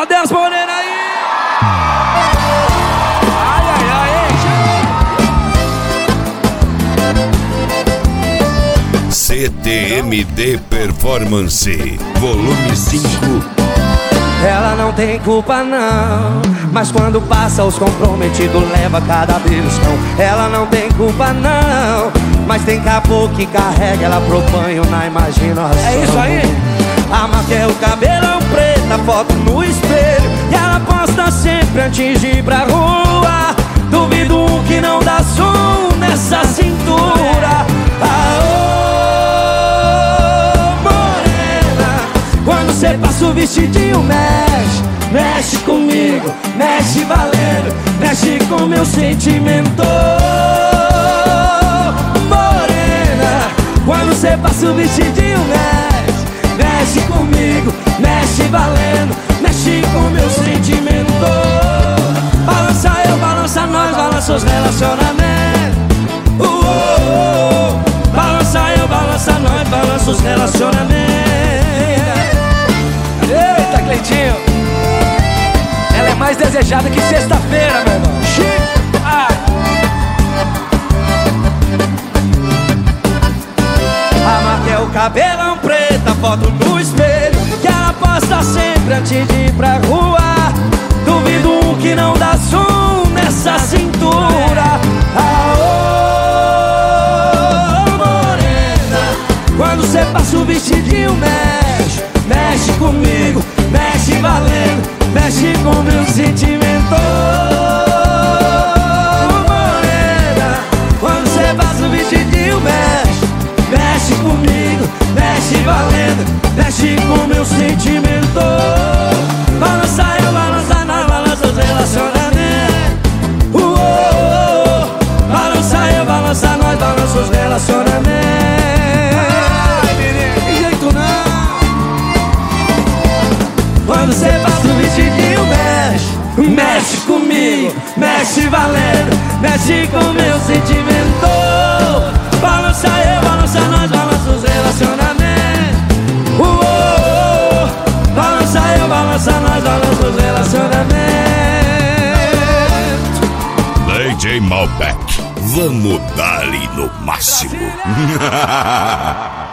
Cadê as morenas aí? Ai, ai, ai. CTMD Performance, volume 5. Ela não tem culpa não, mas quando passa os comprometidos leva cada beliscão. Ela não tem culpa não, mas tem caboclo que carrega ela pro banho na imaginação. É isso aí. A marca é o cabelão preto, a foto no espelho, e ela posta sempre antes de ir pra rua. Duvido um que não dá som nessa cintura. Você passa o vestidinho, mexe, mexe comigo, mexe valendo, mexe com meu sentimento. Morena, quando você passa o vestidinho, mexe, mexe comigo, mexe valendo, mexe com meu sentimento. Balança eu, balança nós, balança os relacionamentos. Balança eu, balança nós, balança os relacionamentos. Eita, Cleitinho, ela é mais desejada que sexta-feira, meu irmão. A marca é o cabelão preto, a foto no espelho, que ela posta sempre antes de ir pra rua. Duvido um que não dá som nessa cintura. Morena, quando você passa o vestidinho, mexe, mexe comigo, mexe valendo, mexe com meu sentimento. Morena, quando você passa o vestidinho, mexe, mexe comigo, mexe valendo, mexe com meu sentimento. Balança eu, balança nós, balança os relacionamentos. Balança eu, balança nós, balança os relacionamentos. Quando você passa o vestidinho, mexe, mexe comigo, mexe valendo, mexe com meu sentimento. Balança eu, balança nós, balança os relacionamentos. Balança eu, balança nós, balança os relacionamentos. DJ Malbec, vamos dar-lhe no máximo.